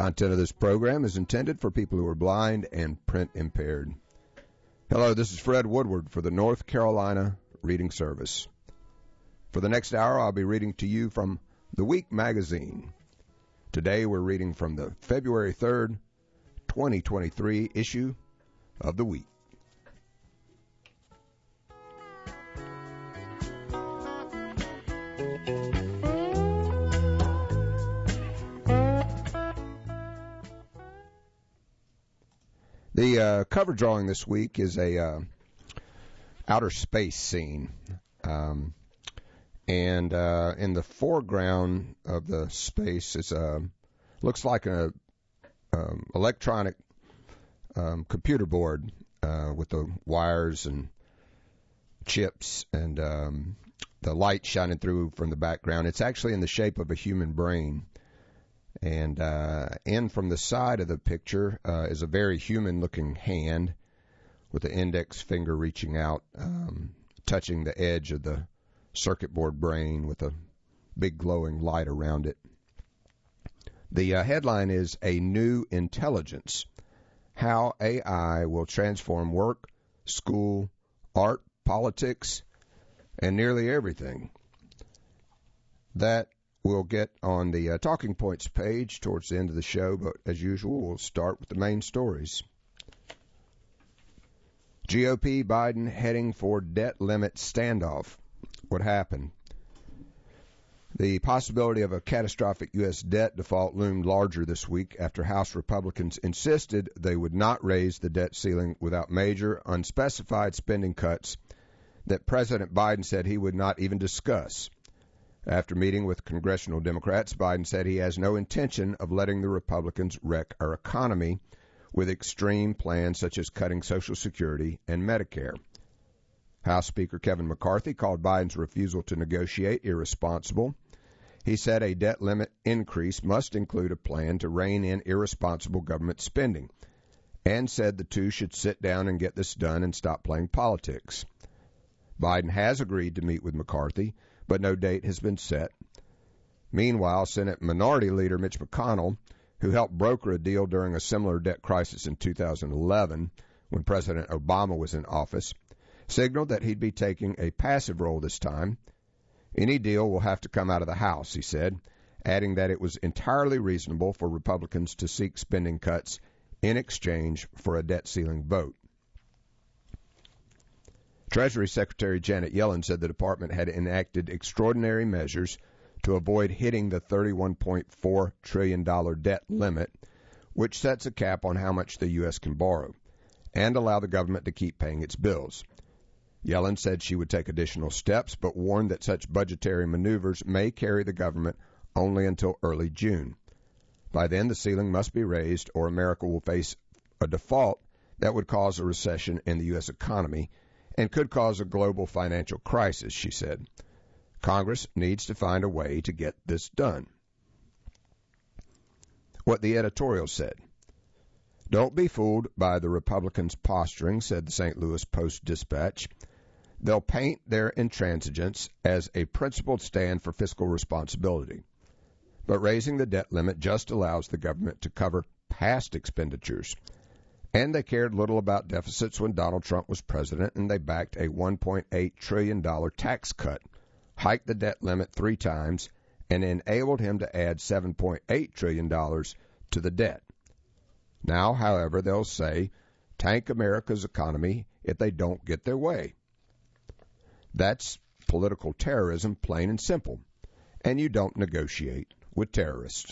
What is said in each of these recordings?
content of this program is intended for people who are blind and print impaired. Hello, this is Fred Woodward for the North Carolina Reading Service. For the next hour, I'll be reading to you from The Week magazine. Today, we're reading from the February 3rd, 2023 issue of The Week. The cover drawing this week is a outer space scene, and in the foreground of the space is looks like a electronic computer board with the wires and chips and the light shining through from the background. It's actually in the shape of a human brain. And in from the side of the picture is a very human-looking hand with the index finger reaching out, touching the edge of the circuit board brain with a big glowing light around it. The headline is A New Intelligence, How AI Will Transform Work, School, Art, Politics, and Nearly Everything. That we'll get on the talking points page towards the end of the show, but as usual, we'll start with the main stories. GOP Biden heading for debt limit standoff. What happened? The possibility of a catastrophic U.S. debt default loomed larger this week after House Republicans insisted they would not raise the debt ceiling without major, unspecified spending cuts that President Biden said he would not even discuss. After meeting with congressional Democrats, Biden said he has no intention of letting the Republicans wreck our economy with extreme plans such as cutting Social Security and Medicare. House Speaker Kevin McCarthy called Biden's refusal to negotiate irresponsible. He said a debt limit increase must include a plan to rein in irresponsible government spending, and said the two should sit down and get this done and stop playing politics. Biden has agreed to meet with McCarthy, but no date has been set. Meanwhile, Senate Minority Leader Mitch McConnell, who helped broker a deal during a similar debt crisis in 2011 when President Obama was in office, signaled that he'd be taking a passive role this time. Any deal will have to come out of the House, he said, adding that it was entirely reasonable for Republicans to seek spending cuts in exchange for a debt ceiling vote. Treasury Secretary Janet Yellen said the department had enacted extraordinary measures to avoid hitting the $31.4 trillion debt limit, which sets a cap on how much the U.S. can borrow, and allow the government to keep paying its bills. Yellen said she would take additional steps, but warned that such budgetary maneuvers may carry the government only until early June. By then, the ceiling must be raised, or America will face a default that would cause a recession in the U.S. economy and could cause a global financial crisis, she said. Congress needs to find a way to get this done. What the editorial said. Don't be fooled by the Republicans' posturing, said the St. Louis Post-Dispatch. They'll paint their intransigence as a principled stand for fiscal responsibility. But raising the debt limit just allows the government to cover past expenditures. And they cared little about deficits when Donald Trump was president, and they backed a $1.8 trillion tax cut, hiked the debt limit 3 times, and enabled him to add $7.8 trillion to the debt. Now, however, they'll say, tank America's economy if they don't get their way. That's political terrorism, plain and simple, and you don't negotiate with terrorists.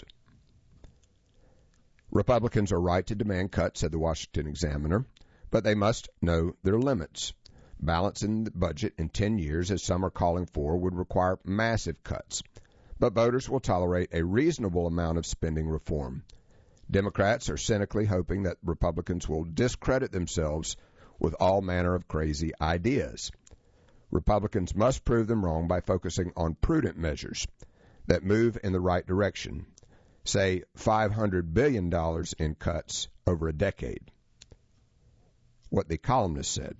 Republicans are right to demand cuts, said the Washington Examiner, but they must know their limits. Balancing the budget in 10 years, as some are calling for, would require massive cuts. But voters will tolerate a reasonable amount of spending reform. Democrats are cynically hoping that Republicans will discredit themselves with all manner of crazy ideas. Republicans must prove them wrong by focusing on prudent measures that move in the right direction, say $500 billion in cuts over a decade. What the columnist said.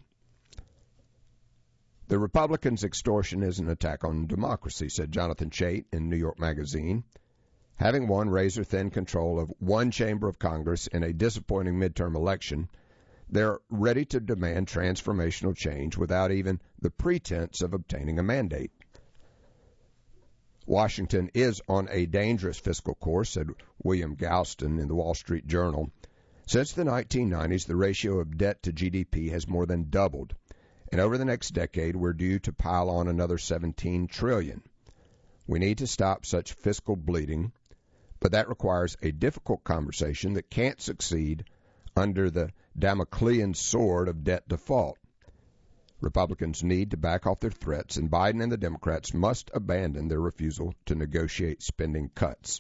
The Republicans' extortion is an attack on democracy, said Jonathan Chait in New York Magazine. Having won razor-thin control of one chamber of Congress in a disappointing midterm election, they're ready to demand transformational change without even the pretense of obtaining a mandate. Washington is on a dangerous fiscal course, said William Galston in the Wall Street Journal. Since the 1990s, the ratio of debt to GDP has more than doubled, and over the next decade, we're due to pile on another $17 trillion. We need to stop such fiscal bleeding, but that requires a difficult conversation that can't succeed under the Damoclean sword of debt default. Republicans need to back off their threats, and Biden and the Democrats must abandon their refusal to negotiate spending cuts.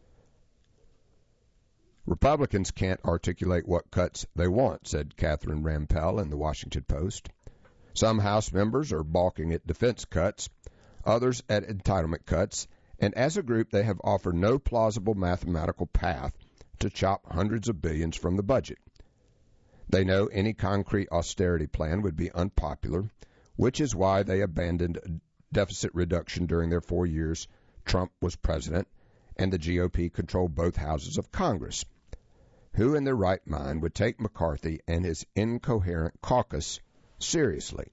Republicans can't articulate what cuts they want, said Catherine Rampell in the Washington Post. Some House members are balking at defense cuts, others at entitlement cuts, and as a group they have offered no plausible mathematical path to chop hundreds of billions from the budget. They know any concrete austerity plan would be unpopular, which is why they abandoned deficit reduction during their 4 years Trump was president and the GOP controlled both houses of Congress. Who in their right mind would take McCarthy and his incoherent caucus seriously?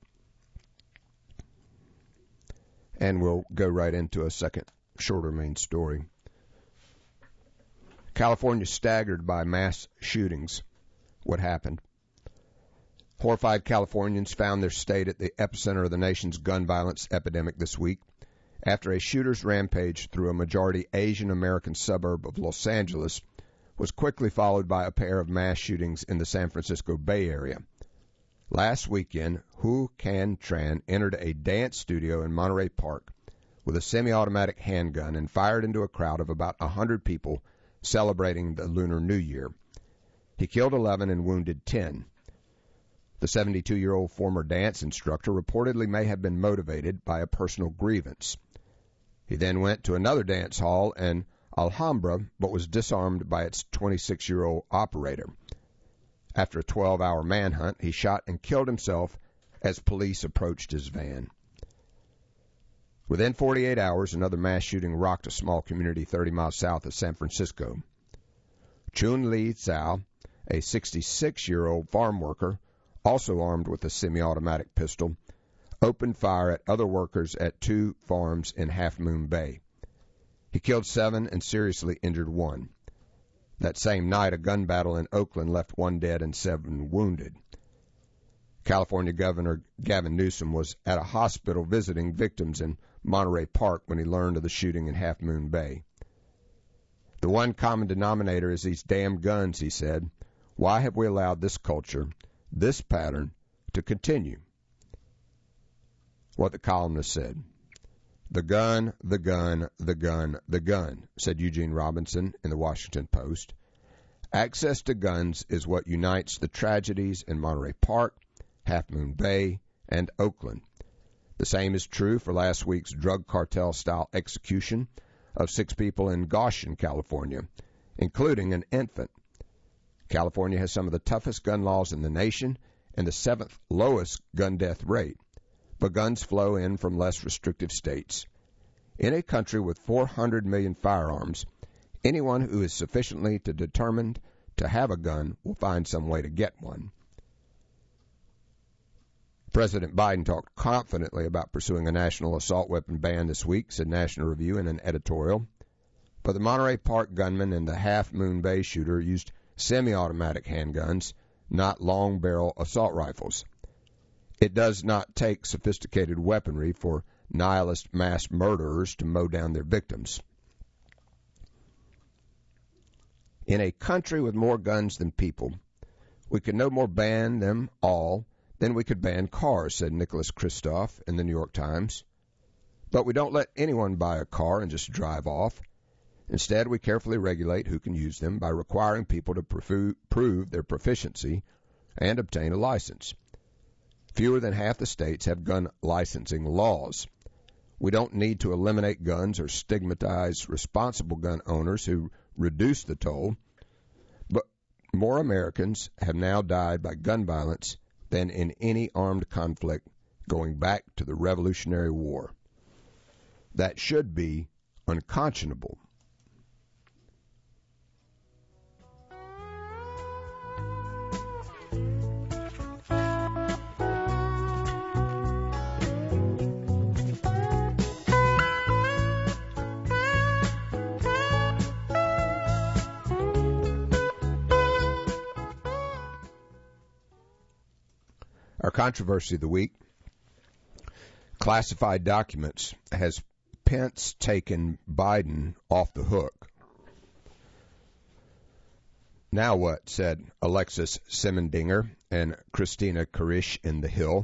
And we'll go right into a second, shorter main story. California staggered by mass shootings. What happened? Horrified Californians found their state at the epicenter of the nation's gun violence epidemic this week after a shooter's rampage through a majority Asian American suburb of Los Angeles was quickly followed by a pair of mass shootings in the San Francisco Bay Area. Last weekend, Hu Can Tran entered a dance studio in Monterey Park with a semi-automatic handgun and fired into a crowd of about 100 people celebrating the Lunar New Year. He killed 11 and wounded 10. The 72-year-old former dance instructor reportedly may have been motivated by a personal grievance. He then went to another dance hall in Alhambra, but was disarmed by its 26-year-old operator. After a 12-hour manhunt, he shot and killed himself as police approached his van. Within 48 hours, another mass shooting rocked a small community 30 miles south of San Francisco. Chun Li Zhao, a 66-year-old farm worker, also armed with a semi-automatic pistol, opened fire at other workers at 2 farms in Half Moon Bay. He killed 7 and seriously injured 1. That same night, a gun battle in Oakland left 1 dead and 7 wounded. California Governor Gavin Newsom was at a hospital visiting victims in Monterey Park when he learned of the shooting in Half Moon Bay. The one common denominator is these damn guns, he said. Why have we allowed this culture, this pattern, to continue? What the columnist said. The gun, the gun, the gun, the gun, said Eugene Robinson in the Washington Post. Access to guns is what unites the tragedies in Monterey Park, Half Moon Bay, and Oakland. The same is true for last week's drug cartel-style execution of 6 people in Goshen, California, including an infant. California has some of the toughest gun laws in the nation and the 7th lowest gun death rate, but guns flow in from less restrictive states. In a country with 400 million firearms, anyone who is sufficiently determined to have a gun will find some way to get one. President Biden talked confidently about pursuing a national assault weapon ban this week, said National Review in an editorial. But the Monterey Park gunman and the Half Moon Bay shooter used semi-automatic handguns, not long-barrel assault rifles. It does not take sophisticated weaponry for nihilist mass murderers to mow down their victims. In a country with more guns than people, we could no more ban them all than we could ban cars, said Nicholas Kristof in the New York Times. But we don't let anyone buy a car and just drive off. Instead, we carefully regulate who can use them by requiring people to prove their proficiency and obtain a license. Fewer than half the states have gun licensing laws. We don't need to eliminate guns or stigmatize responsible gun owners who reduce the toll, but more Americans have now died by gun violence than in any armed conflict going back to the Revolutionary War. That should be unconscionable. Our controversy of the week, classified documents. Has Pence taken Biden off the hook? Now what, said Alexis Simendinger and Christina Karish in The Hill.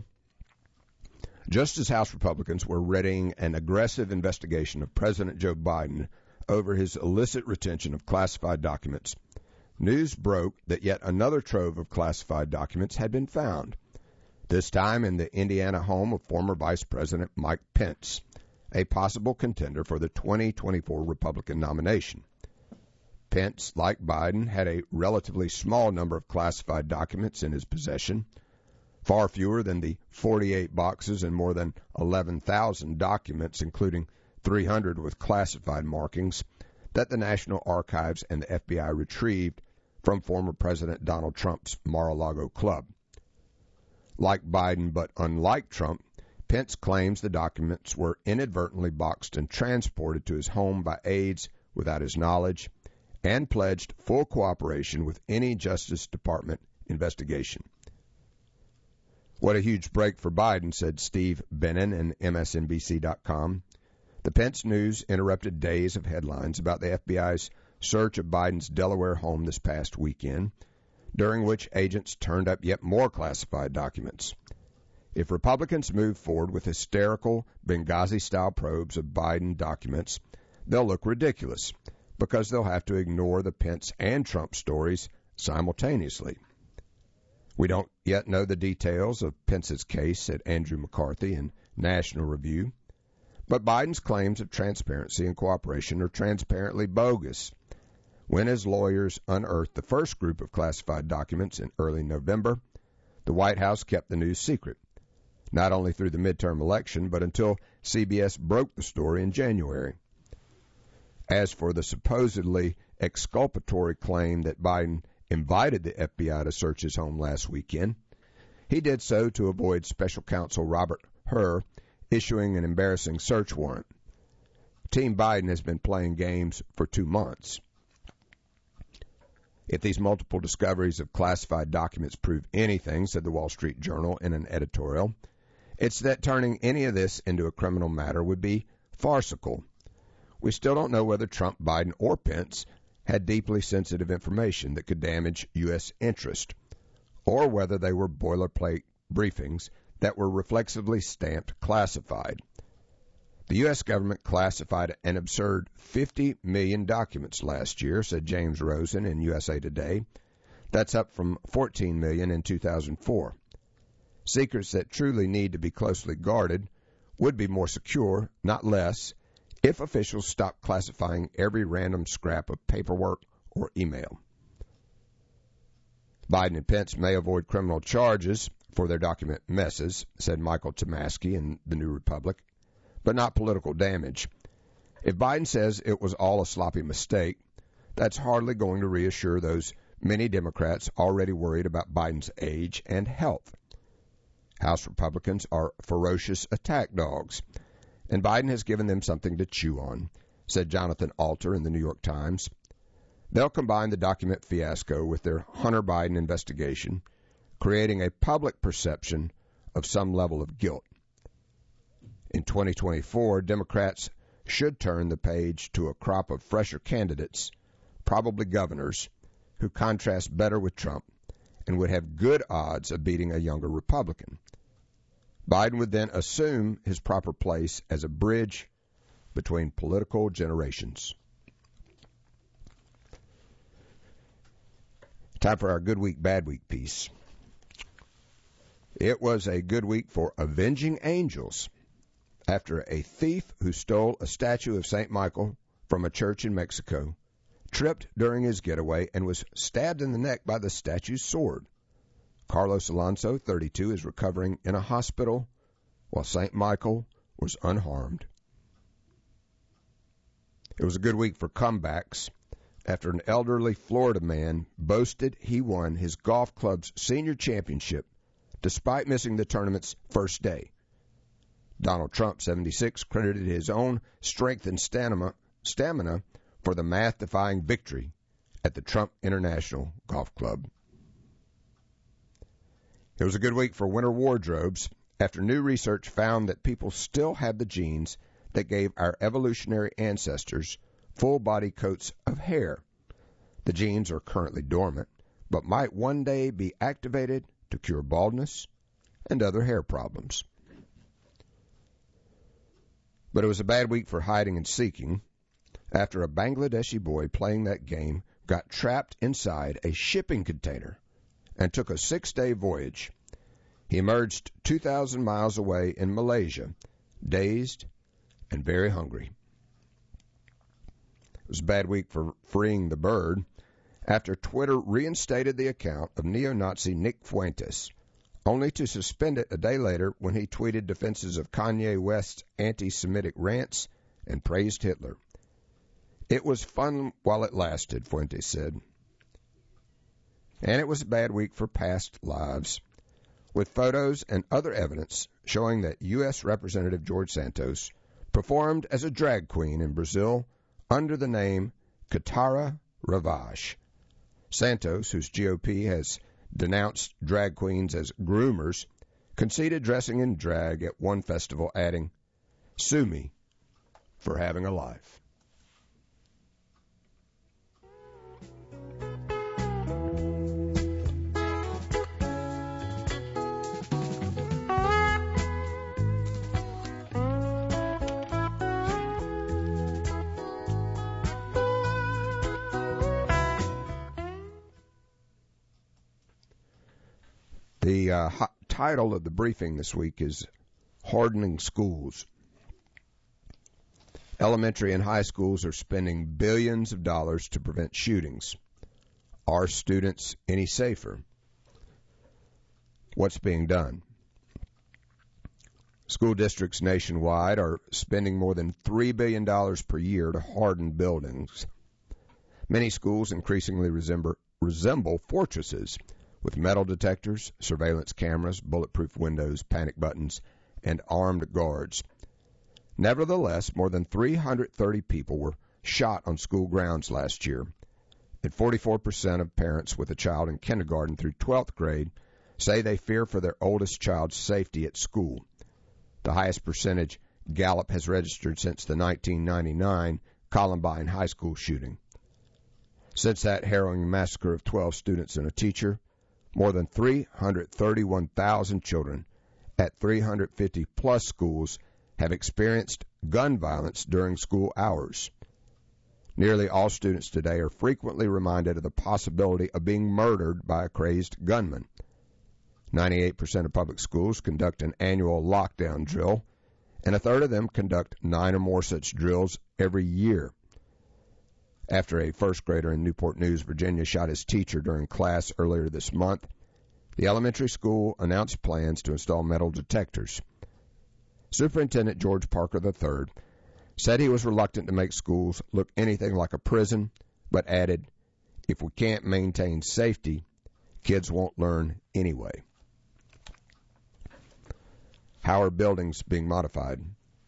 Just as House Republicans were readying an aggressive investigation of President Joe Biden over his illicit retention of classified documents, news broke that yet another trove of classified documents had been found, this time in the Indiana home of former Vice President Mike Pence, a possible contender for the 2024 Republican nomination. Pence, like Biden, had a relatively small number of classified documents in his possession, far fewer than the 48 boxes and more than 11,000 documents, including 300 with classified markings, that the National Archives and the FBI retrieved from former President Donald Trump's Mar-a-Lago club. Like Biden, but unlike Trump, Pence claims the documents were inadvertently boxed and transported to his home by aides without his knowledge, and pledged full cooperation with any Justice Department investigation. What a huge break for Biden, said Steve Bannon in MSNBC.com. The Pence news interrupted days of headlines about the FBI's search of Biden's Delaware home this past weekend, during which agents turned up yet more classified documents. If Republicans move forward with hysterical Benghazi-style probes of Biden documents, they'll look ridiculous, because they'll have to ignore the Pence and Trump stories simultaneously. We don't yet know the details of Pence's case, said Andrew McCarthy in National Review, but Biden's claims of transparency and cooperation are transparently bogus. When his lawyers unearthed the first group of classified documents in early November, the White House kept the news secret, not only through the midterm election, but until CBS broke the story in January. As for the supposedly exculpatory claim that Biden invited the FBI to search his home last weekend, he did so to avoid Special Counsel Robert Hur issuing an embarrassing search warrant. Team Biden has been playing games for 2 months. If these multiple discoveries of classified documents prove anything, said the Wall Street Journal in an editorial, it's that turning any of this into a criminal matter would be farcical. We still don't know whether Trump, Biden, or Pence had deeply sensitive information that could damage U.S. interest, or whether they were boilerplate briefings that were reflexively stamped classified. The U.S. government classified an absurd 50 million documents last year, said James Rosen in USA Today. That's up from 14 million in 2004. Secrets that truly need to be closely guarded would be more secure, not less, if officials stopped classifying every random scrap of paperwork or email. Biden and Pence may avoid criminal charges for their document messes, said Michael Tomasky in The New Republic, but not political damage. If Biden says it was all a sloppy mistake, that's hardly going to reassure those many Democrats already worried about Biden's age and health. House Republicans are ferocious attack dogs, and Biden has given them something to chew on, said Jonathan Alter in the New York Times. They'll combine the document fiasco with their Hunter Biden investigation, creating a public perception of some level of guilt. In 2024, Democrats should turn the page to a crop of fresher candidates, probably governors, who contrast better with Trump and would have good odds of beating a younger Republican. Biden would then assume his proper place as a bridge between political generations. Time for our Good Week, Bad Week piece. It was a good week for avenging angels after a thief who stole a statue of St. Michael from a church in Mexico tripped during his getaway and was stabbed in the neck by the statue's sword. Carlos Alonso, 32, is recovering in a hospital while St. Michael was unharmed. It was a good week for comebacks after an elderly Florida man boasted he won his golf club's senior championship despite missing the tournament's first day. Donald Trump, 76, credited his own strength and stamina for the math-defying victory at the Trump International Golf Club. It was a good week for winter wardrobes after new research found that people still have the genes that gave our evolutionary ancestors full body coats of hair. The genes are currently dormant, but might one day be activated to cure baldness and other hair problems. But it was a bad week for hiding and seeking after a Bangladeshi boy playing that game got trapped inside a shipping container and took a 6-day voyage. He emerged 2,000 miles away in Malaysia, dazed and very hungry. It was a bad week for freeing the bird after Twitter reinstated the account of neo-Nazi Nick Fuentes, only to suspend it a day later when he tweeted defenses of Kanye West's anti-Semitic rants and praised Hitler. It was fun while it lasted, Fuentes said. And it was a bad week for past lives, with photos and other evidence showing that U.S. Representative George Santos performed as a drag queen in Brazil under the name Katara Ravage. Santos, whose GOP has denounced drag queens as groomers, conceded dressing in drag at one festival, adding, "Sue me for having a life." The title of the briefing this week is Hardening Schools. Elementary and high schools are spending billions of dollars to prevent shootings. Are students any safer? What's being done? School districts nationwide are spending more than $3 billion per year to harden buildings. Many schools increasingly resemble fortresses, with metal detectors, surveillance cameras, bulletproof windows, panic buttons, and armed guards. Nevertheless, more than 330 people were shot on school grounds last year, and 44% of parents with a child in kindergarten through 12th grade say they fear for their oldest child's safety at school, the highest percentage Gallup has registered since the 1999 Columbine High School shooting. Since that harrowing massacre of 12 students and a teacher, more than 331,000 children at 350-plus schools have experienced gun violence during school hours. Nearly all students today are frequently reminded of the possibility of being murdered by a crazed gunman. 98% of public schools conduct an annual lockdown drill, and a third of them conduct 9 or more such drills every year. After a first grader in Newport News, Virginia, shot his teacher during class earlier this month, the elementary school announced plans to install metal detectors. Superintendent George Parker III said he was reluctant to make schools look anything like a prison, but added, "If we can't maintain safety, kids won't learn anyway." How are buildings being modified?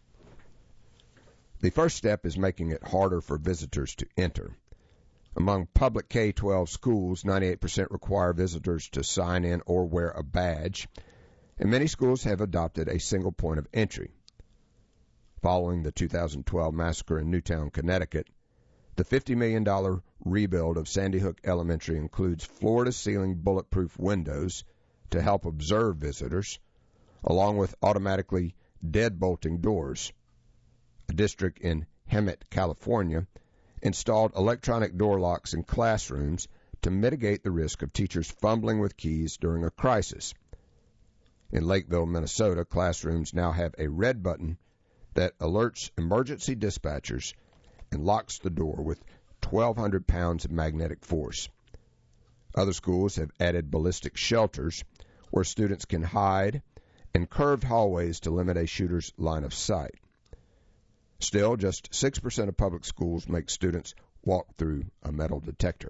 The first step is making it harder for visitors to enter. Among public K-12 schools, 98% require visitors to sign in or wear a badge, and many schools have adopted a single point of entry. Following the 2012 massacre in Newtown, Connecticut, the $50 million rebuild of Sandy Hook Elementary includes floor-to-ceiling bulletproof windows to help observe visitors, along with automatically deadbolting doors. A district in Hemet, California, installed electronic door locks in classrooms to mitigate the risk of teachers fumbling with keys during a crisis. In Lakeville, Minnesota, classrooms now have a red button that alerts emergency dispatchers and locks the door with 1,200 pounds of magnetic force. Other schools have added ballistic shelters where students can hide and curved hallways to limit a shooter's line of sight. Still, just 6% of public schools make students walk through a metal detector.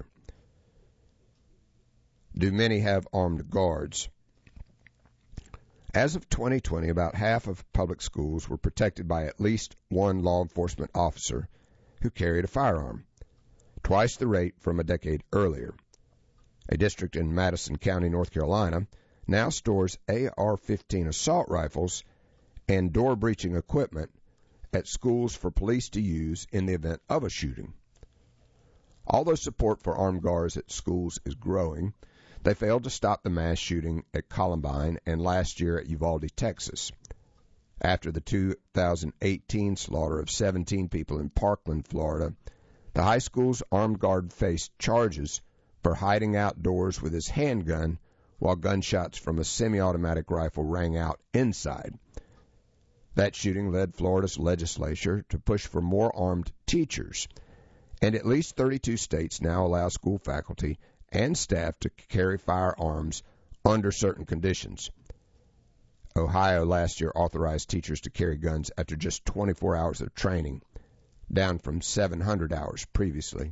Do many have armed guards? As of 2020, about half of public schools were protected by at least one law enforcement officer who carried a firearm, twice the rate from a decade earlier. A district in Madison County, North Carolina, now stores AR-15 assault rifles and door-breaching equipment at schools for police to use in the event of a shooting. Although support for armed guards at schools is growing, they failed to stop the mass shooting at Columbine and last year at Uvalde, Texas. After the 2018 slaughter of 17 people in Parkland, Florida, the high school's armed guard faced charges for hiding outdoors with his handgun while gunshots from a semi-automatic rifle rang out inside. That shooting led Florida's legislature to push for more armed teachers, and at least 32 states now allow school faculty and staff to carry firearms under certain conditions. Ohio last year authorized teachers to carry guns after just 24 hours of training, down from 700 hours previously.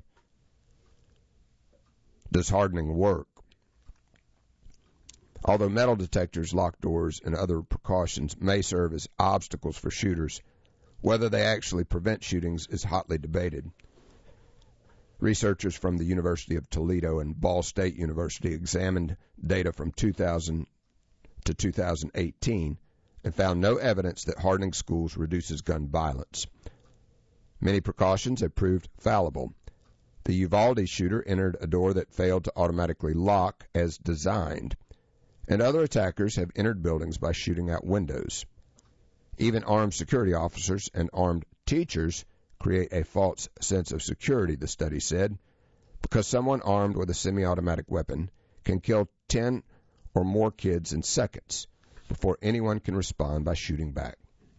Does hardening work? Although metal detectors, locked doors, and other precautions may serve as obstacles for shooters, whether they actually prevent shootings is hotly debated. Researchers from the University of Toledo and Ball State University examined data from 2000 to 2018 and found no evidence that hardening schools reduces gun violence. Many precautions have proved fallible. The Uvalde shooter entered a door that failed to automatically lock as designed, and other attackers have entered buildings by shooting out windows. Even armed security officers and armed teachers create a false sense of security, the study said, because someone armed with a semi-automatic weapon can kill 10 or more kids in seconds before anyone can respond by shooting back.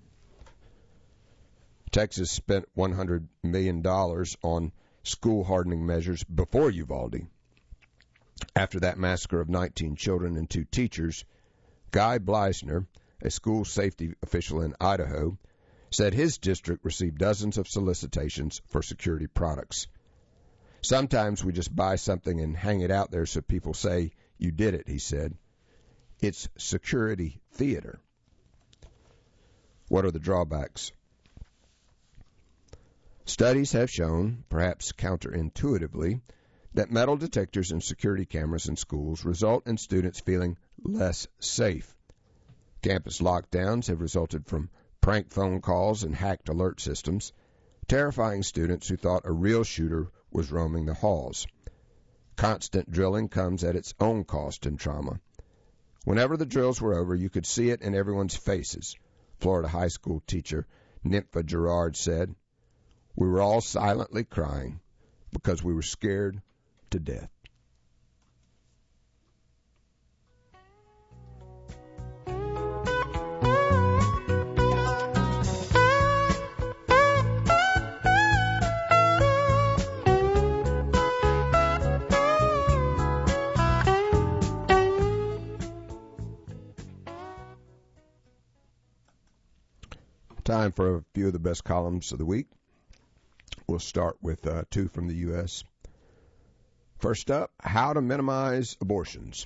Texas spent $100 million on school hardening measures before Uvalde. After that massacre of 19 children and 2 teachers, Guy Bleisner, a school safety official in Idaho, said his district received dozens of solicitations for security products. Sometimes we just buy something and hang it out there so people say, "You did it," he said. It's security theater. What are the drawbacks? Studies have shown, perhaps counterintuitively, that metal detectors and security cameras in schools result in students feeling less safe. Campus lockdowns have resulted from prank phone calls and hacked alert systems, terrifying students who thought a real shooter was roaming the halls. Constant drilling comes at its own cost and trauma. Whenever the drills were over, you could see it in everyone's faces, Florida high school teacher Nympha Gerard said. We were all silently crying because we were scared to death. Time for a few of the best columns of the week. We'll start with 2 from the U.S. First up, how to minimize abortions.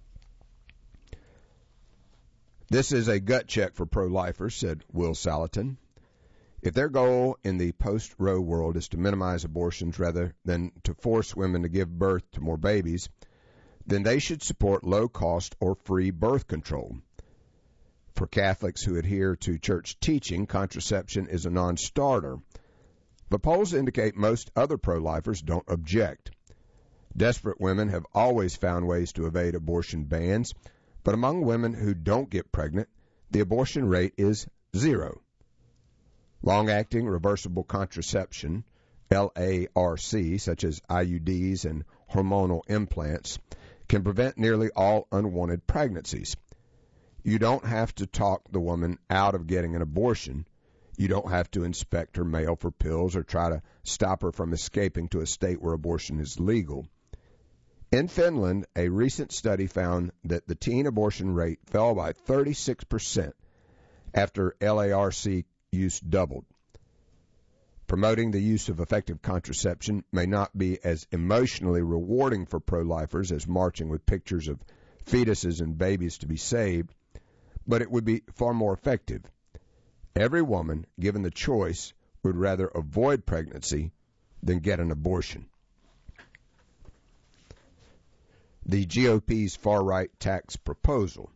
This is a gut check for pro-lifers, said Will Salatin. If their goal in the post-Roe world is to minimize abortions rather than to force women to give birth to more babies, then they should support low-cost or free birth control. For Catholics who adhere to church teaching, contraception is a non-starter. But polls indicate most other pro-lifers don't object. Desperate women have always found ways to evade abortion bans, but among women who don't get pregnant, the abortion rate is 0. Long-acting reversible contraception, LARC, such as IUDs and hormonal implants, can prevent nearly all unwanted pregnancies. You don't have to talk the woman out of getting an abortion. You don't have to inspect her mail for pills or try to stop her from escaping to a state where abortion is legal. In Finland, a recent study found that the teen abortion rate fell by 36% after LARC use doubled. Promoting the use of effective contraception may not be as emotionally rewarding for pro-lifers as marching with pictures of fetuses and babies to be saved, but it would be far more effective. Every woman, given the choice, would rather avoid pregnancy than get an abortion. the GOP's far-right tax proposal.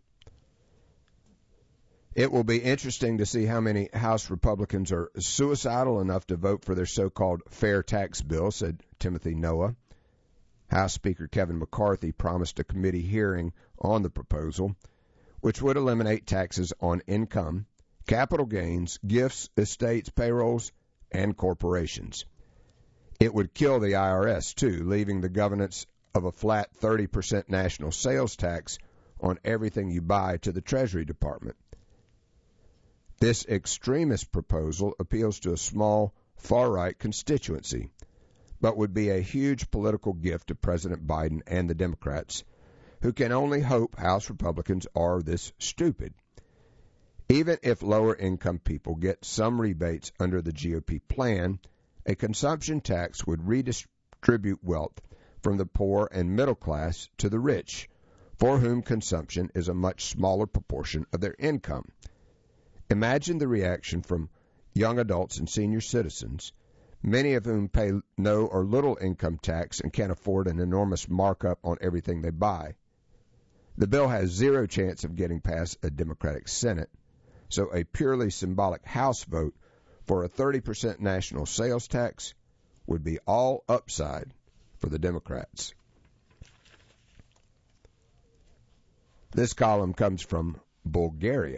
It will be interesting to see how many House Republicans are suicidal enough to vote for their so-called fair tax bill, said Timothy Noah. House Speaker Kevin McCarthy promised a committee hearing on the proposal, which would eliminate taxes on income, capital gains, gifts, estates, payrolls, and corporations. It would kill the IRS, too, leaving the governance of a flat 30% national sales tax on everything you buy to the Treasury Department. This extremist proposal appeals to a small, far-right constituency, but would be a huge political gift to President Biden and the Democrats, who can only hope House Republicans are this stupid. Even if lower-income people get some rebates under the GOP plan, a consumption tax would redistribute wealth from the poor and middle class to the rich, for whom consumption is a much smaller proportion of their income. Imagine the reaction from young adults and senior citizens, many of whom pay no or little income tax and can't afford an enormous markup on everything they buy. The bill has zero chance of getting past a Democratic Senate, so a purely symbolic House vote for a 30% national sales tax would be all upside for the Democrats. This column comes from Bulgaria.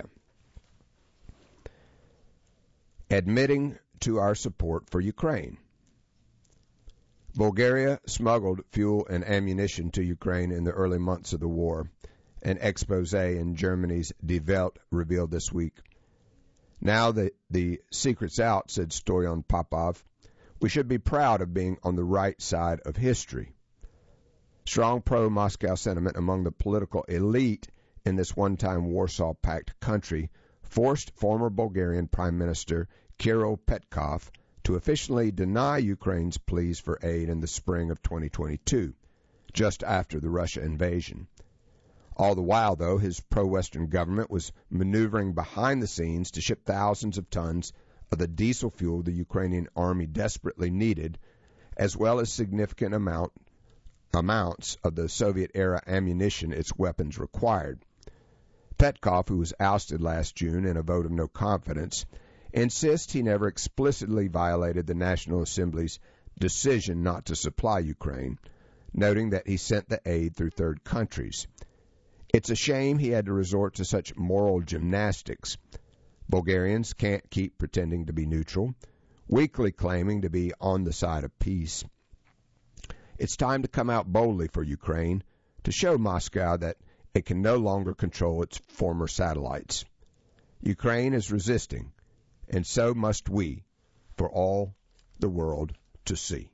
Admitting to our support for Ukraine. Bulgaria smuggled fuel and ammunition to Ukraine in the early months of the war, an expose in Germany's Die Welt revealed this week. Now that the secret's out, said Stoyan Popov, we should be proud of being on the right side of history. Strong pro-Moscow sentiment among the political elite in this one-time Warsaw-pact country forced former Bulgarian Prime Minister Kirill Petkov to officially deny Ukraine's pleas for aid in the spring of 2022, just after the Russia invasion. All the while, though, his pro-Western government was maneuvering behind the scenes to ship thousands of tons of the diesel fuel the Ukrainian army desperately needed, as well as significant amounts of the Soviet-era ammunition its weapons required. Petkov, who was ousted last June in a vote of no confidence, insists he never explicitly violated the National Assembly's decision not to supply Ukraine, noting that he sent the aid through third countries. It's a shame he had to resort to such moral gymnastics. Bulgarians can't keep pretending to be neutral, weakly claiming to be on the side of peace. It's time to come out boldly for Ukraine, to show Moscow that it can no longer control its former satellites. Ukraine is resisting, and so must we, for all the world to see.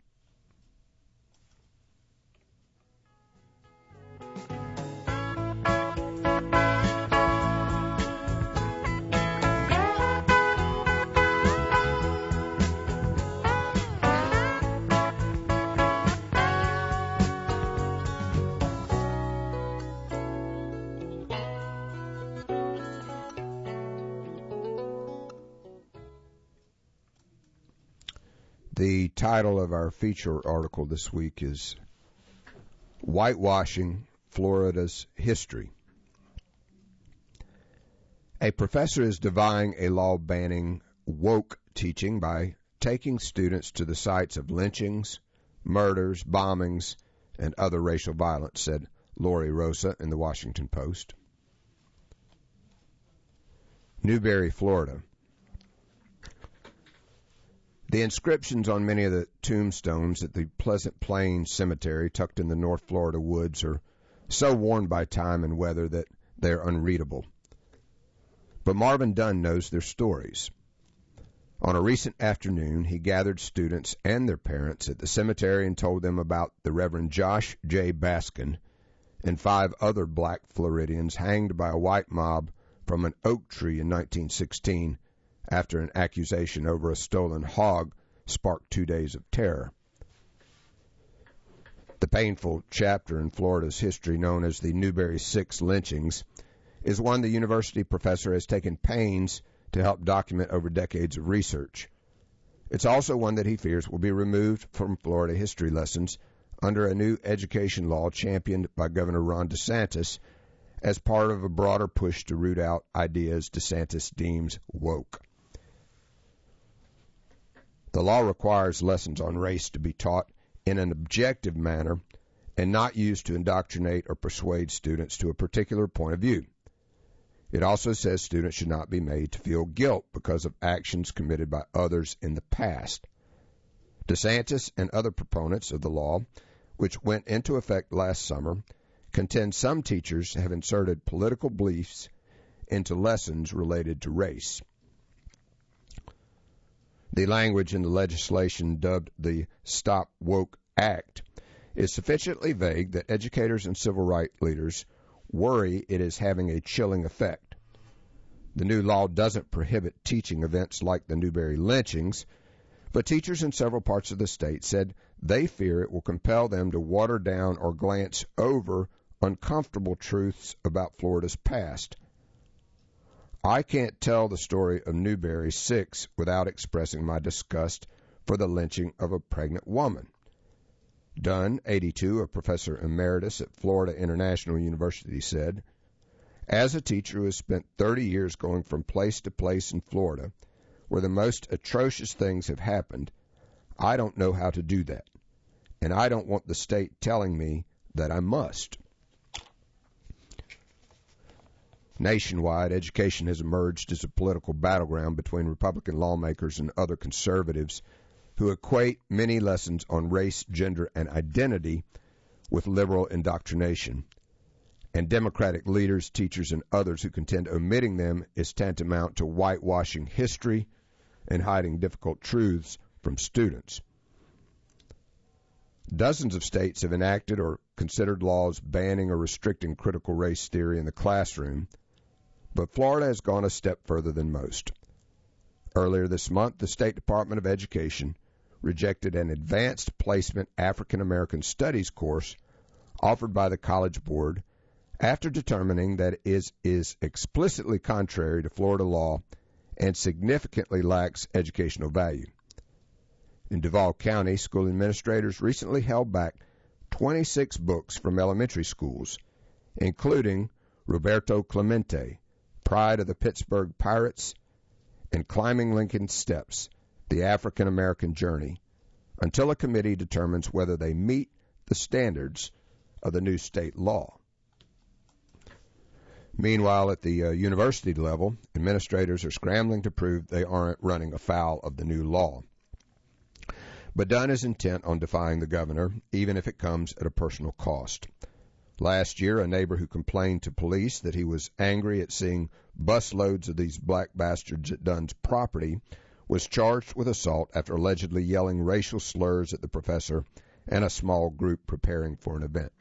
The title of our feature article this week is Whitewashing Florida's History. A professor is defying a law banning woke teaching by taking students to the sites of lynchings, murders, bombings, and other racial violence, said Lori Rosa in the Washington Post. Newberry, Florida. The inscriptions on many of the tombstones at the Pleasant Plains Cemetery tucked in the North Florida woods are so worn by time and weather that they're unreadable. But Marvin Dunn knows their stories. On a recent afternoon, he gathered students and their parents at the cemetery and told them about the Reverend Josh J. Baskin and 5 other black Floridians hanged by a white mob from an oak tree in 1916 after an accusation over a stolen hog sparked 2 days of terror. The painful chapter in Florida's history known as the Newberry 6 lynchings is one the university professor has taken pains to help document over decades of research. It's also one that he fears will be removed from Florida history lessons under a new education law championed by Governor Ron DeSantis as part of a broader push to root out ideas DeSantis deems woke. The law requires lessons on race to be taught in an objective manner and not used to indoctrinate or persuade students to a particular point of view. It also says students should not be made to feel guilt because of actions committed by others in the past. DeSantis and other proponents of the law, which went into effect last summer, contend some teachers have inserted political beliefs into lessons related to race. The language in the legislation dubbed the Stop Woke Act is sufficiently vague that educators and civil rights leaders worry it is having a chilling effect. The new law doesn't prohibit teaching events like the Newberry lynchings, but teachers in several parts of the state said they fear it will compel them to water down or glance over uncomfortable truths about Florida's past. I can't tell the story of Newberry 6 without expressing my disgust for the lynching of a pregnant woman. Dunn, 82, a professor emeritus at Florida International University, said, "As a teacher who has spent 30 years going from place to place in Florida, where the most atrocious things have happened, I don't know how to do that, and I don't want the state telling me that I must." Nationwide, education has emerged as a political battleground between Republican lawmakers and other conservatives who equate many lessons on race, gender, and identity with liberal indoctrination. And Democratic leaders, teachers, and others who contend omitting them is tantamount to whitewashing history and hiding difficult truths from students. Dozens of states have enacted or considered laws banning or restricting critical race theory in the classroom, but Florida has gone a step further than most. Earlier this month, the State Department of Education rejected an advanced placement African American Studies course offered by the College Board after determining that it is explicitly contrary to Florida law and significantly lacks educational value. In Duval County, school administrators recently held back 26 books from elementary schools, including Roberto Clemente, Pride of the Pittsburgh Pirates, and Climbing Lincoln's Steps, The African American Journey, until a committee determines whether they meet the standards of the new state law. Meanwhile, at the university level, administrators are scrambling to prove they aren't running afoul of the new law. But Dunn is intent on defying the governor, even if it comes at a personal cost. Last year, a neighbor who complained to police that he was angry at seeing busloads of these black bastards at Dunn's property was charged with assault after allegedly yelling racial slurs at the professor and a small group preparing for an event.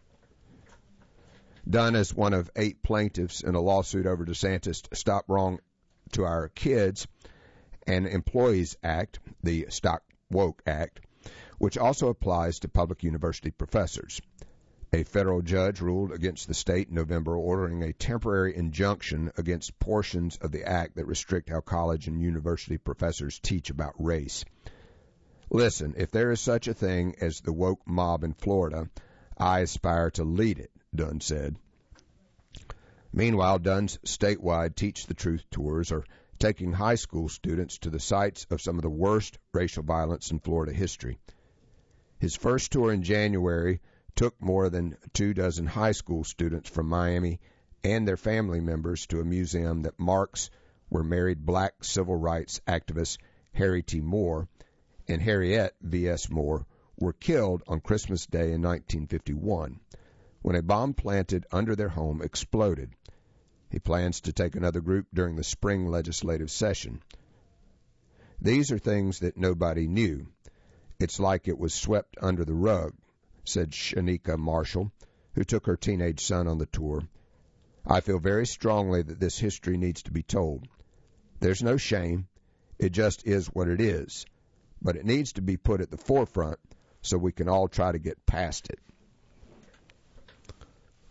Dunn is one of 8 plaintiffs in a lawsuit over DeSantis' Stop Wrong to Our Kids and Employees Act, the Stop Woke Act, which also applies to public university professors. A federal judge ruled against the state in November, ordering a temporary injunction against portions of the act that restrict how college and university professors teach about race. Listen, if there is such a thing as the woke mob in Florida, I aspire to lead it, Dunn said. Meanwhile, Dunn's statewide Teach the Truth tours are taking high school students to the sites of some of the worst racial violence in Florida history. His first tour in January took more than 24 high school students from Miami and their family members to a museum that marks where married black civil rights activist Harry T. Moore and Harriet V.S. Moore were killed on Christmas Day in 1951 when a bomb planted under their home exploded. He plans to take another group during the spring legislative session. These are things that nobody knew. It's like it was swept under the rug, said Shanika Marshall, who took her teenage son on the tour. I feel very strongly that this history needs to be told. There's no shame. It just is what it is. But it needs to be put at the forefront so we can all try to get past it.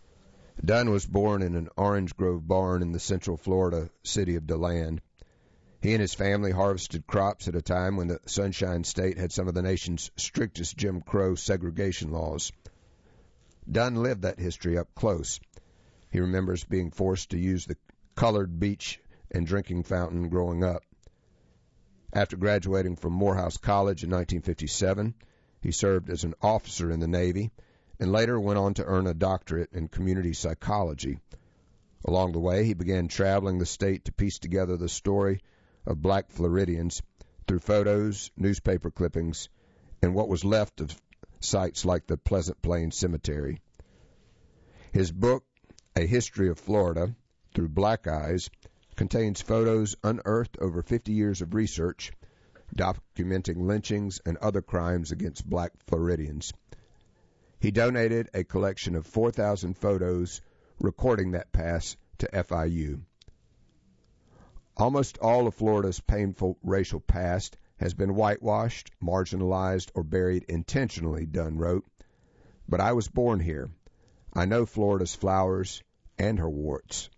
Dunn was born in an orange grove barn in the central Florida city of DeLand. He and his family harvested crops at a time when the Sunshine State had some of the nation's strictest Jim Crow segregation laws. Dunn lived that history up close. He remembers being forced to use the colored beach and drinking fountain growing up. After graduating from Morehouse College in 1957, he served as an officer in the Navy and later went on to earn a doctorate in community psychology. Along the way, he began traveling the state to piece together the story of black Floridians through photos, newspaper clippings, and what was left of sites like the Pleasant Plains Cemetery. His book, A History of Florida, Through Black Eyes, contains photos unearthed over 50 years of research documenting lynchings and other crimes against black Floridians. He donated a collection of 4,000 photos recording that past to FIU. Almost all of Florida's painful racial past has been whitewashed, marginalized, or buried intentionally, Dunn wrote. But I was born here. I know Florida's flowers and her warts.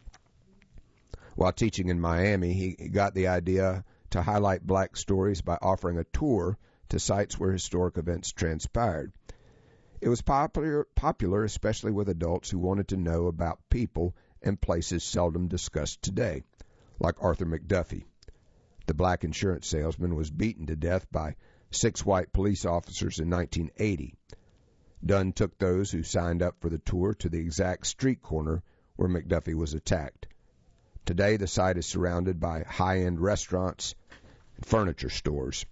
While teaching in Miami, he got the idea to highlight black stories by offering a tour to sites where historic events transpired. It was popular, especially with adults who wanted to know about people and places seldom discussed today, like Arthur McDuffie. The black insurance salesman was beaten to death by 6 white police officers in 1980. Dunn took those who signed up for the tour to the exact street corner where McDuffie was attacked. Today, the site is surrounded by high-end restaurants and furniture stores.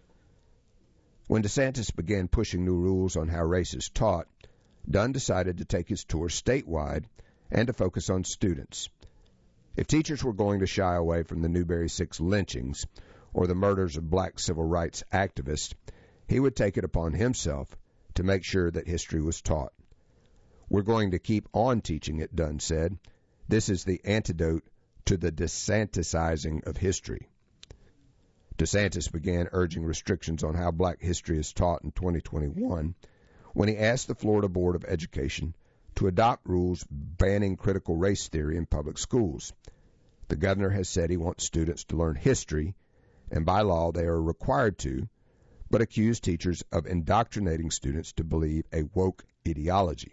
When DeSantis began pushing new rules on how race is taught, Dunn decided to take his tour statewide and to focus on students. If teachers were going to shy away from the Newberry 6 lynchings or the murders of black civil rights activists, he would take it upon himself to make sure that history was taught. We're going to keep on teaching it, Dunn said. This is the antidote to the DeSantisizing of history. DeSantis began urging restrictions on how black history is taught in 2021 when he asked the Florida Board of Education to adopt rules banning critical race theory in public schools. The governor has said he wants students to learn history, and by law they are required to, but accused teachers of indoctrinating students to believe a woke ideology.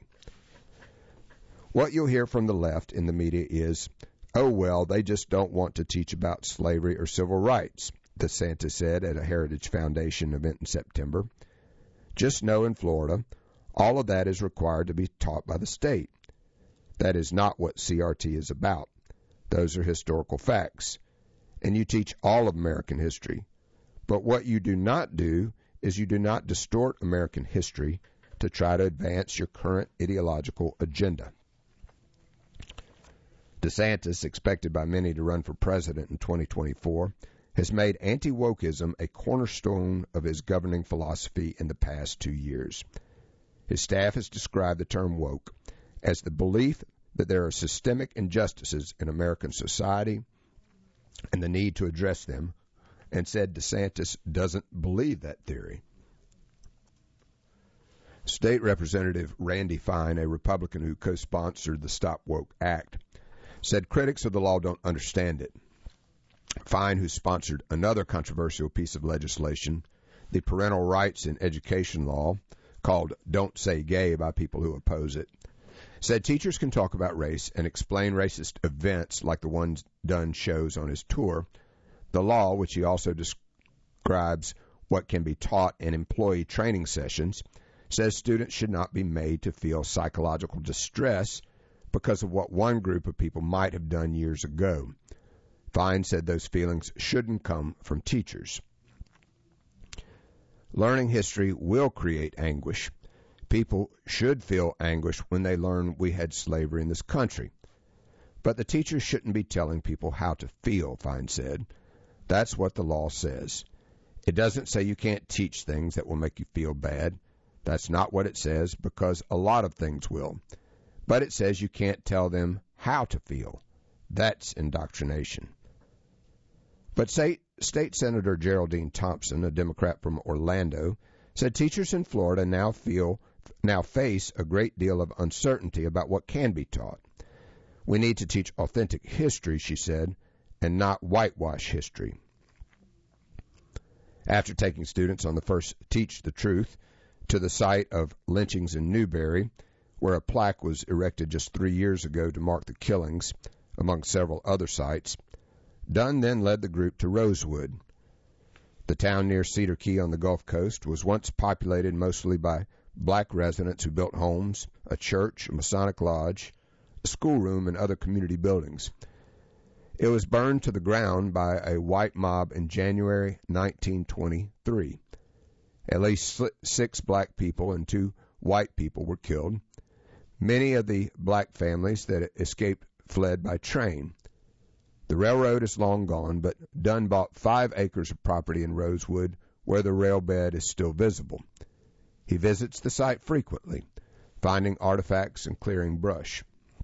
What you'll hear from the left in the media is, oh, well, they just don't want to teach about slavery or civil rights, DeSantis said at a Heritage Foundation event in September. Just know in Florida, all of that is required to be taught by the state. That is not what CRT is about. Those are historical facts. And you teach all of American history. But what you do not do is you do not distort American history to try to advance your current ideological agenda. DeSantis, expected by many to run for president in 2024, has made anti-wokeism a cornerstone of his governing philosophy in the past 2 years. His staff has described the term woke as the belief that there are systemic injustices in American society and the need to address them, and said DeSantis doesn't believe that theory. State Representative Randy Fine, a Republican who co-sponsored the Stop Woke Act, said critics of the law don't understand it. Fine, who sponsored another controversial piece of legislation, the parental rights in education law, called Don't Say Gay by people who oppose it, said teachers can talk about race and explain racist events like the ones Dunn shows on his tour. The law, which he also describes what can be taught in employee training sessions, says students should not be made to feel psychological distress because of what one group of people might have done years ago. Fine said those feelings shouldn't come from teachers. Learning history will create anguish. People should feel anguish when they learn we had slavery in this country. But the teachers shouldn't be telling people how to feel, Fine said. That's what the law says. It doesn't say you can't teach things that will make you feel bad. That's not what it says, because a lot of things will. But it says you can't tell them how to feel. That's indoctrination. But State Senator Geraldine Thompson, a Democrat from Orlando, said teachers in Florida now face a great deal of uncertainty about what can be taught. We need to teach authentic history, she said, and not whitewash history. After taking students on the first Teach the Truth to the site of lynchings in Newberry, where a plaque was erected just 3 years ago to mark the killings, among several other sites, Dunn then led the group to Rosewood. The town near Cedar Key on the Gulf Coast was once populated mostly by black residents who built homes, a church, a Masonic lodge, a schoolroom, and other community buildings. It was burned to the ground by a white mob in January 1923. At least 6 black people and 2 white people were killed. Many of the black families that escaped fled by train. The railroad is long gone, but Dunn bought 5 acres of property in Rosewood where the rail bed is still visible. He visits the site frequently, finding artifacts and clearing brush.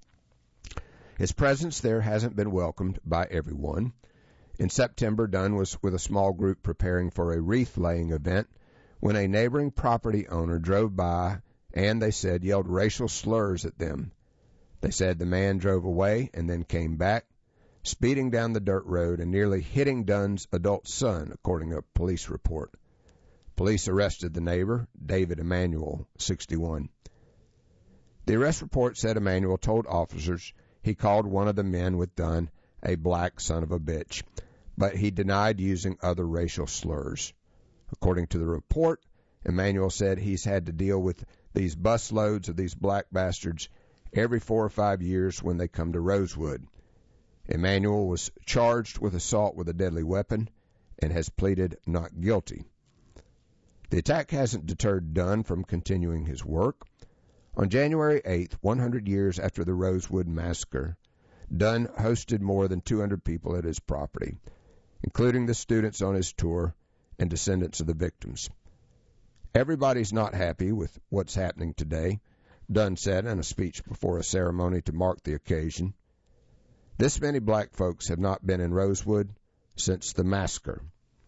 His presence there hasn't been welcomed by everyone. In September, Dunn was with a small group preparing for a wreath-laying event when a neighboring property owner drove by and, they said, yelled racial slurs at them. They said the man drove away and then came back, speeding down the dirt road and nearly hitting Dunn's adult son, according to a police report. Police arrested the neighbor, David Emanuel, 61. The arrest report said Emanuel told officers he called one of the men with Dunn a black son of a bitch, but he denied using other racial slurs. According to the report, Emanuel said he's had to deal with these busloads of these black bastards every 4 or 5 years when they come to Rosewood. Emanuel was charged with assault with a deadly weapon and has pleaded not guilty. The attack hasn't deterred Dunn from continuing his work. On January 8th, 100 years after the Rosewood Massacre, Dunn hosted more than 200 people at his property, including the students on his tour and descendants of the victims. Everybody's not happy with what's happening today, Dunn said in a speech before a ceremony to mark the occasion. This many black folks have not been in Rosewood since the massacre.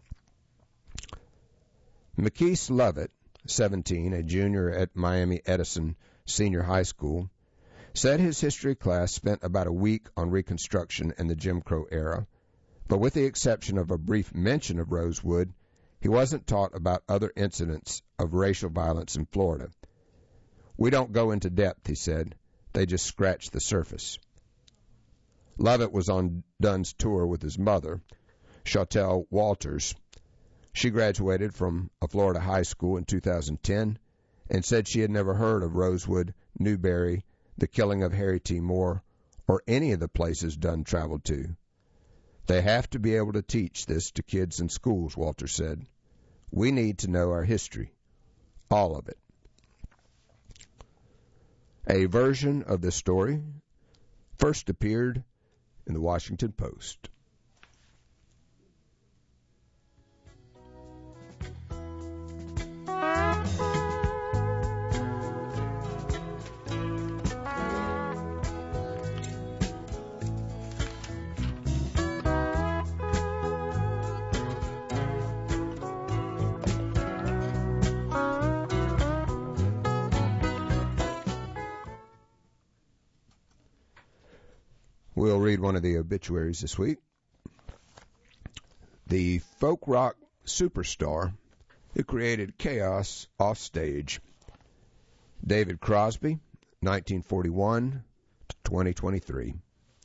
McKees Lovett, 17, a junior at Miami Edison Senior High School, said his history class spent about a week on Reconstruction and the Jim Crow era, but with the exception of a brief mention of Rosewood, he wasn't taught about other incidents of racial violence in Florida. We don't go into depth, he said. They just scratch the surface. Lovett was on Dunn's tour with his mother, Chautel Walters. She graduated from a Florida high school in 2010 and said she had never heard of Rosewood, Newberry, the killing of Harry T. Moore, or any of the places Dunn traveled to. They have to be able to teach this to kids in schools, Walters said. We need to know our history, all of it. A version of this story first appeared in the Washington Post. We'll read one of the obituaries this week. The folk rock superstar who created chaos off stage. David Crosby, 1941 to 2023.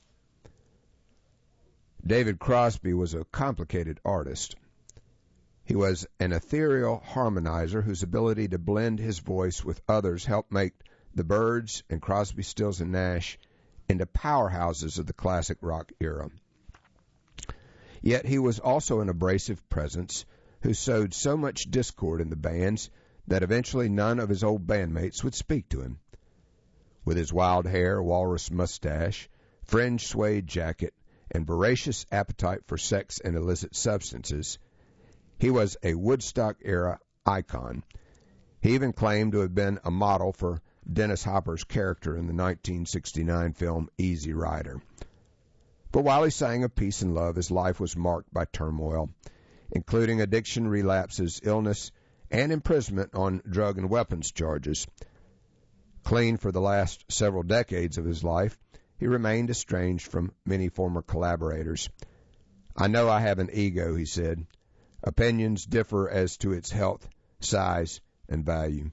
David Crosby was a complicated artist. He was an ethereal harmonizer whose ability to blend his voice with others helped make the Byrds and Crosby, Stills and Nash into powerhouses of the classic rock era. Yet he was also an abrasive presence who sowed so much discord in the bands that eventually none of his old bandmates would speak to him. With his wild hair, walrus mustache, fringe suede jacket, and voracious appetite for sex and illicit substances, he was a Woodstock-era icon. He even claimed to have been a model for Dennis Hopper's character in the 1969 film Easy Rider. But while he sang of peace and love, his life was marked by turmoil, including addiction relapses, illness, and imprisonment on drug and weapons charges. Clean for the last several decades of his life, he remained estranged from many former collaborators. "I know I have an ego," he said. "Opinions differ as to its health, size, and value."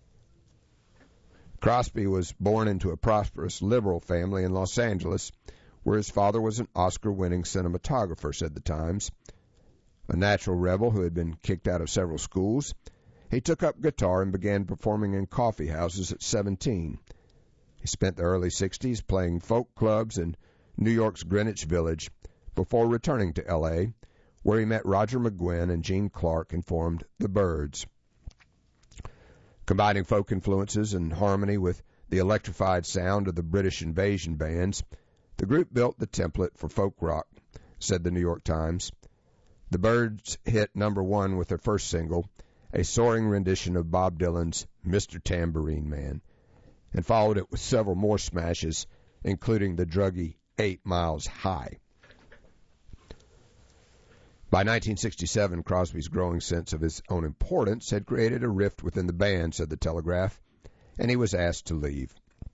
Crosby was born into a prosperous liberal family in Los Angeles, where his father was an Oscar-winning cinematographer, said the Times. A natural rebel who had been kicked out of several schools, he took up guitar and began performing in coffee houses at 17. He spent the early 60s playing folk clubs in New York's Greenwich Village before returning to L.A., where he met Roger McGuinn and Gene Clark and formed the Byrds. Combining folk influences and harmony with the electrified sound of the British invasion bands, the group built the template for folk rock, said the New York Times. The Byrds hit number one with their first single, a soaring rendition of Bob Dylan's Mr. Tambourine Man, and followed it with several more smashes, including the druggy 8 Miles High. By 1967, Crosby's growing sense of his own importance had created a rift within the band, said the Telegraph, and he was asked to leave.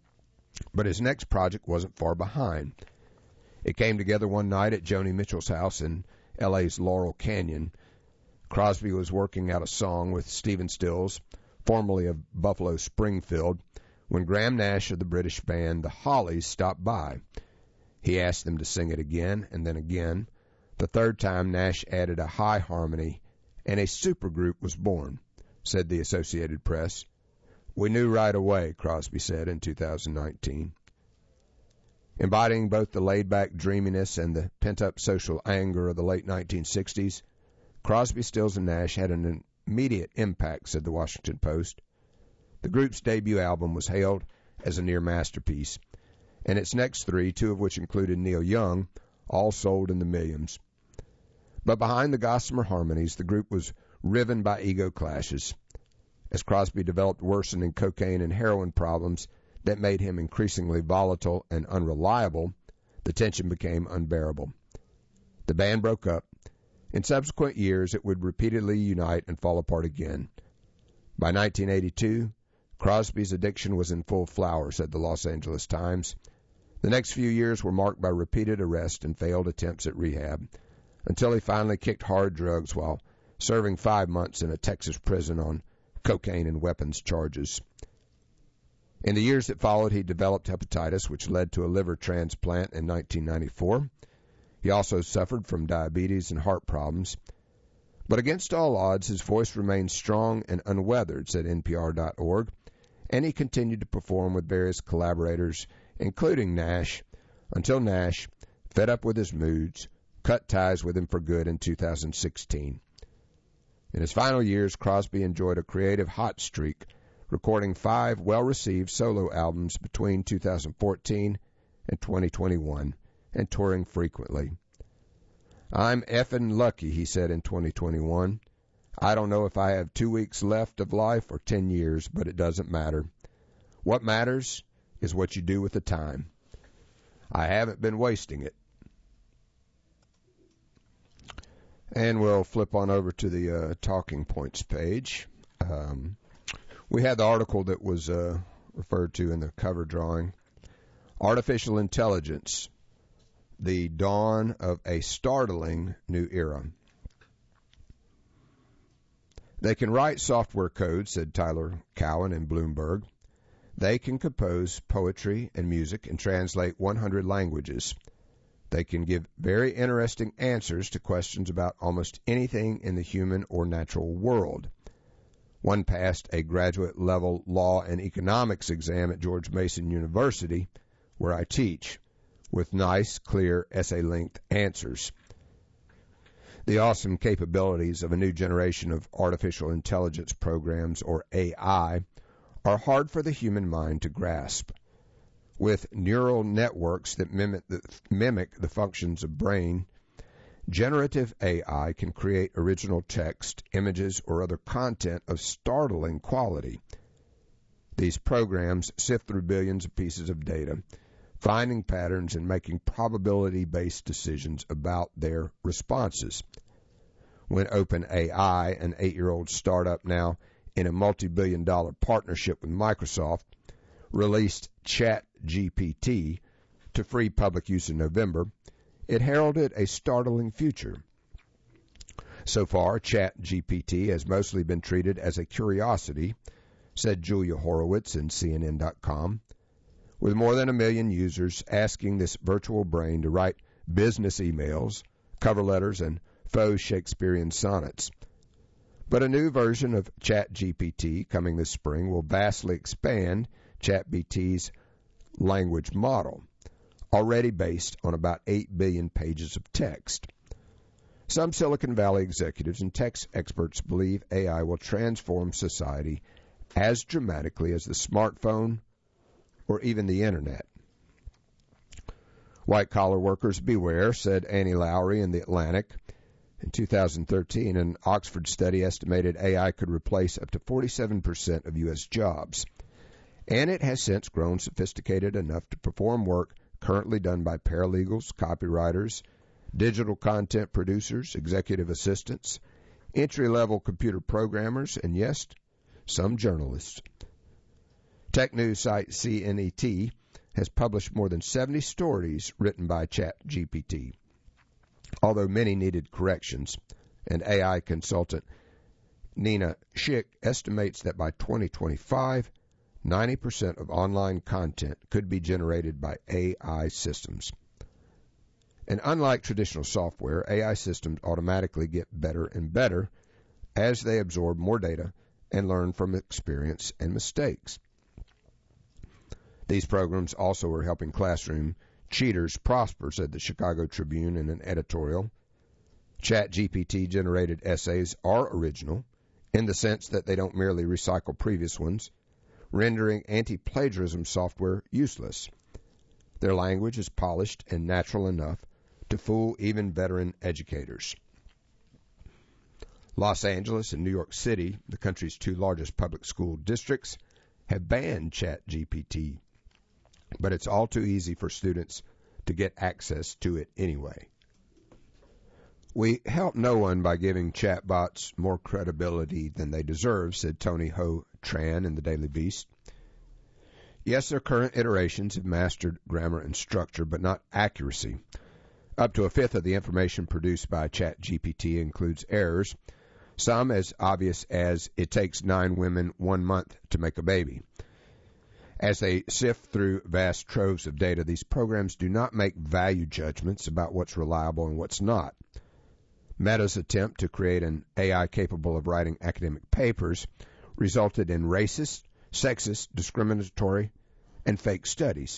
But his next project wasn't far behind. It came together one night at Joni Mitchell's house in L.A.'s Laurel Canyon. Crosby was working out a song with Stephen Stills, formerly of Buffalo Springfield, when Graham Nash of the British band The Hollies stopped by. He asked them to sing it again and then again. The third time, Nash added a high harmony, and a supergroup was born, said the Associated Press. "We knew right away," Crosby said in 2019. Embodying both the laid-back dreaminess and the pent-up social anger of the late 1960s, Crosby, Stills, and Nash had an immediate impact, said the Washington Post. The group's debut album was hailed as a near masterpiece, and its next three, two of which included Neil Young, all sold in the millions. But behind the gossamer harmonies, the group was riven by ego clashes. As Crosby developed worsening cocaine and heroin problems that made him increasingly volatile and unreliable, the tension became unbearable. The band broke up. In subsequent years, it would repeatedly unite and fall apart again. By 1982, Crosby's addiction was in full flower, said the Los Angeles Times. The next few years were marked by repeated arrests and failed attempts at rehab, until he finally kicked hard drugs while serving 5 months in a Texas prison on cocaine and weapons charges. In the years that followed, he developed hepatitis, which led to a liver transplant in 1994. He also suffered from diabetes and heart problems. But against all odds, his voice remained strong and unweathered, said NPR.org, and he continued to perform with various collaborators, including Nash, until Nash, fed up with his moods, cut ties with him for good in 2016. In his final years, Crosby enjoyed a creative hot streak, recording 5 well-received solo albums between 2014 and 2021, and touring frequently. "I'm effing lucky," he said in 2021. "I don't know if I have 2 weeks left of life or 10 years, but it doesn't matter. What matters is what you do with the time. I haven't been wasting it." And we'll flip on over to the Talking Points page. We had the article that was referred to in the cover drawing. Artificial Intelligence, the Dawn of a Startling New Era. "They can write software code," said Tyler Cowen in Bloomberg. "They can compose poetry and music and translate 100 languages. They can give very interesting answers to questions about almost anything in the human or natural world. One passed a graduate-level law and economics exam at George Mason University, where I teach, with nice, clear, essay-length answers. The awesome capabilities of a new generation of artificial intelligence programs, or AI, are hard for the human mind to grasp. With neural networks that mimic the functions of brain, generative AI can create original text, images, or other content of startling quality. These programs sift through billions of pieces of data, finding patterns and making probability-based decisions about their responses. When OpenAI, an 8-year-old startup now in a multi-billion-dollar partnership with Microsoft, released ChatGPT to free public use in November, it heralded a startling future. So far, ChatGPT has mostly been treated as a curiosity, said Julia Horowitz in CNN.com, with more than 1 million users asking this virtual brain to write business emails, cover letters, and faux Shakespearean sonnets. But a new version of ChatGPT coming this spring will vastly expand ChatGPT's language model, already based on about 8 billion pages of text. Some Silicon Valley executives and tech experts believe AI will transform society as dramatically as the smartphone or even the internet. White-collar workers beware, said Annie Lowry in The Atlantic. In 2013, an Oxford study estimated AI could replace up to 47% of U.S. jobs, and it has since grown sophisticated enough to perform work currently done by paralegals, copywriters, digital content producers, executive assistants, entry-level computer programmers, and yes, some journalists. Tech news site CNET has published more than 70 stories written by ChatGPT, although many needed corrections, and AI consultant Nina Schick estimates that by 2025, 90% of online content could be generated by AI systems. And unlike traditional software, AI systems automatically get better and better as they absorb more data and learn from experience and mistakes. These programs also are helping classroom cheaters prosper, said the Chicago Tribune in an editorial. ChatGPT-generated essays are original in the sense that they don't merely recycle previous ones, rendering anti-plagiarism software useless. Their language is polished and natural enough to fool even veteran educators. Los Angeles and New York City, the country's two largest public school districts, have banned ChatGPT, but it's all too easy for students to get access to it anyway. We help no one by giving chatbots more credibility than they deserve, said Tony Ho Tran in the Daily Beast. Yes, their current iterations have mastered grammar and structure, but not accuracy. Up to a fifth of the information produced by ChatGPT includes errors, some as obvious as it takes 9 women 1 month to make a baby. As they sift through vast troves of data, these programs do not make value judgments about what's reliable and what's not. Meta's attempt to create an AI capable of writing academic papers resulted in racist, sexist, discriminatory, and fake studies.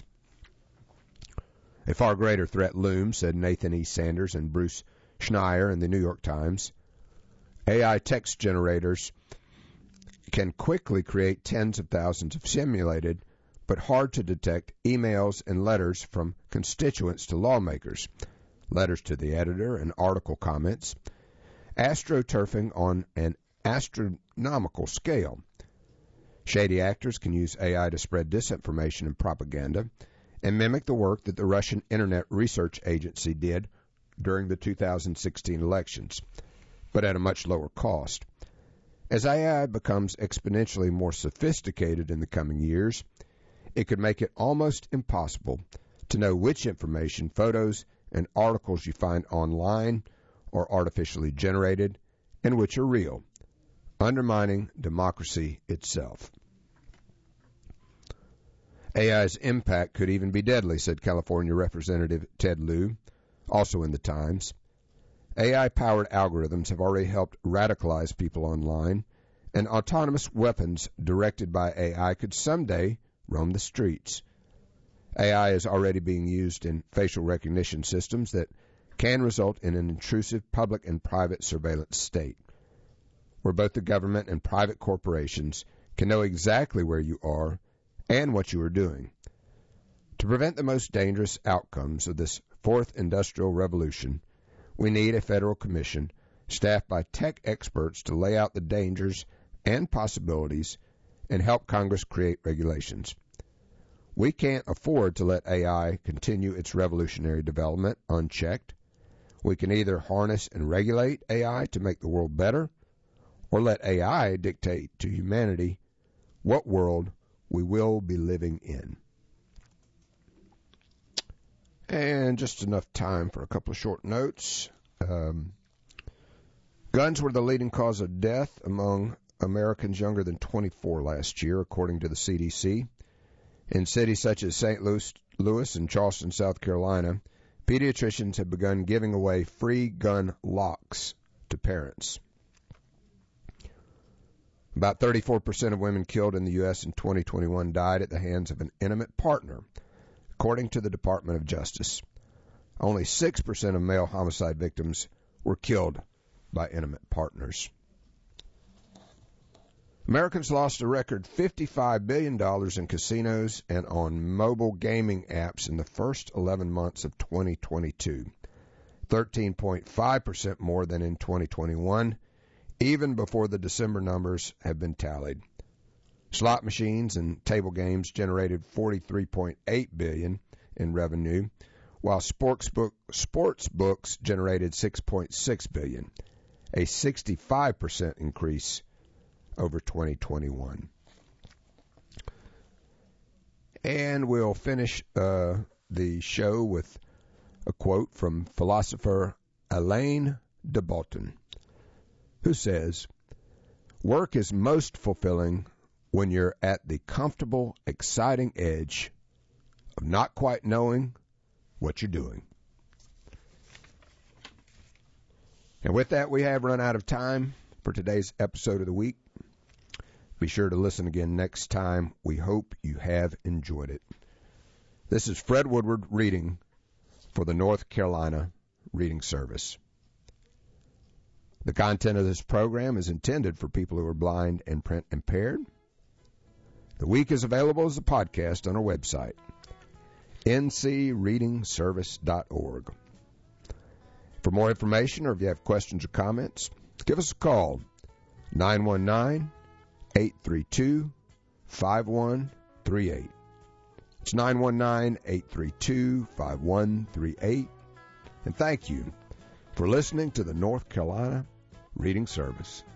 A far greater threat looms, said Nathan E. Sanders and Bruce Schneier in the New York Times. AI text generators can quickly create tens of thousands of simulated but hard-to-detect emails and letters from constituents to lawmakers, letters to the editor and article comments, astroturfing on an astronomical scale. Shady actors can use AI to spread disinformation and propaganda and mimic the work that the Russian Internet Research Agency did during the 2016 elections, but at a much lower cost. As AI becomes exponentially more sophisticated in the coming years, it could make it almost impossible to know which information, photos, and articles you find online are artificially generated and which are real, undermining democracy itself. AI's impact could even be deadly, said California Representative Ted Lieu, also in the Times. AI-powered algorithms have already helped radicalize people online, and autonomous weapons directed by AI could someday roam the streets. AI is already being used in facial recognition systems that can result in an intrusive public and private surveillance state, where both the government and private corporations can know exactly where you are and what you are doing. To prevent the most dangerous outcomes of this fourth industrial revolution, we need a federal commission staffed by tech experts to lay out the dangers and possibilities and help Congress create regulations. We can't afford to let AI continue its revolutionary development unchecked. We can either harness and regulate AI to make the world better, or let AI dictate to humanity what world we will be living in. And just enough time for a couple of short notes. Guns were the leading cause of death among Americans younger than 24 last year, according to the CDC. In cities such as St. Louis and Charleston, South Carolina, pediatricians have begun giving away free gun locks to parents. About 34% of women killed in the U.S. in 2021 died at the hands of an intimate partner, according to the Department of Justice. Only 6% of male homicide victims were killed by intimate partners. Americans lost a record $55 billion in casinos and on mobile gaming apps in the first 11 months of 2022, 13.5% more than in 2021, even before the December numbers have been tallied. Slot machines and table games generated $43.8 billion in revenue, while sports books generated $6.6 billion, a 65% increase over 2021. And we'll finish the show with a quote from philosopher Alain de Botton, who says, "Work is most fulfilling when you're at the comfortable, exciting edge of not quite knowing what you're doing." And with that, we have run out of time for today's episode of the week. Be sure to listen again next time. We hope you have enjoyed it. This is Fred Woodward reading for the North Carolina Reading Service. The content of this program is intended for people who are blind and print impaired. The week is available as a podcast on our website, ncreadingservice.org. For more information or if you have questions or comments, give us a call, 919-832-5138. It's 919-832-5138. And thank you for listening to the North Carolina Reading Service.